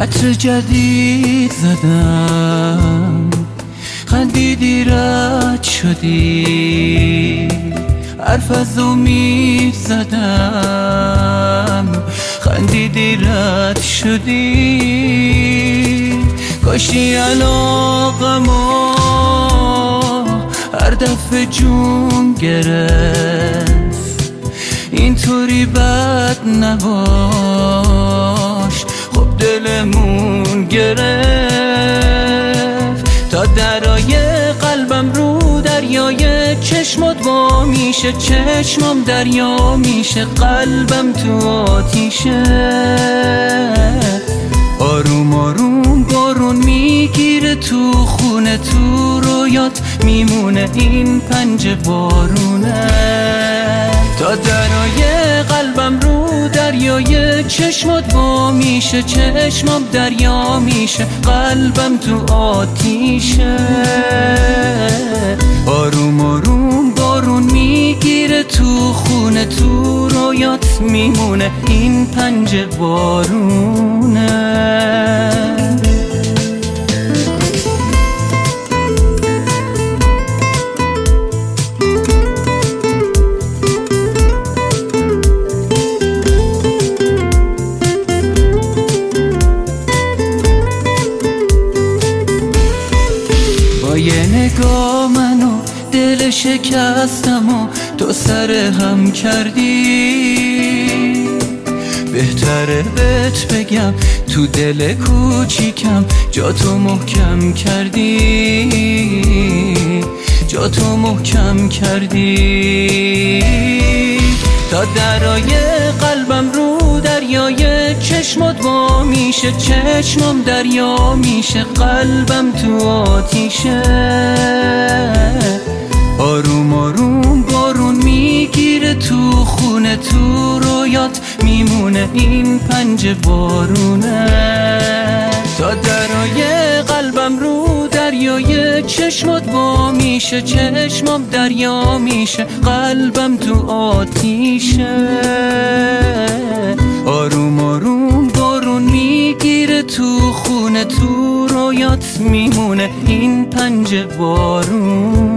عطر جدید زدم، خندیدی رد شدی، حرف از امید زدم، خندیدی رد شدی. کاشی علاقمو هر دفعه جون گرفت، اینطوری بد نباش، خب دلمون گرفت. تا درای قلبم رو دریای چشمات وا میشه، چشمم دریا میشه، قلبم تو آتیشه. آروم آروم بارون میگیره تو خونه، تو رویات میمونه این پنجه بارونه. تا درای قلبم رو دریای چشمات وا میشه، چشمم دریا میشه، قلبم تو آتیشه. آروم آروم بارون میگیره تو خونه، تو رویات میمونه این پنجه بارونه. با یه نگاه منو دل شکستم و تو سر هم کردی. بهتره بهت بگم تو دل کوچیکم جا تو محکم کردی، جا تو محکم کردی. تا درای قلبم رو دریای چشمات وا میشه، چشمم دریا میشه، قلبم تو آتیشه. آروم آروم بارون میگیره تو خونه، تو رویات میمونه این پنجه بارونه. تا درای قلبم رو دریای چشمات وا میشه، چشمم دریا میشه، قلبم تو آتیشه. آروم آروم بارون میگیره تو خونه، تو رویات میمونه این پنجه بارون.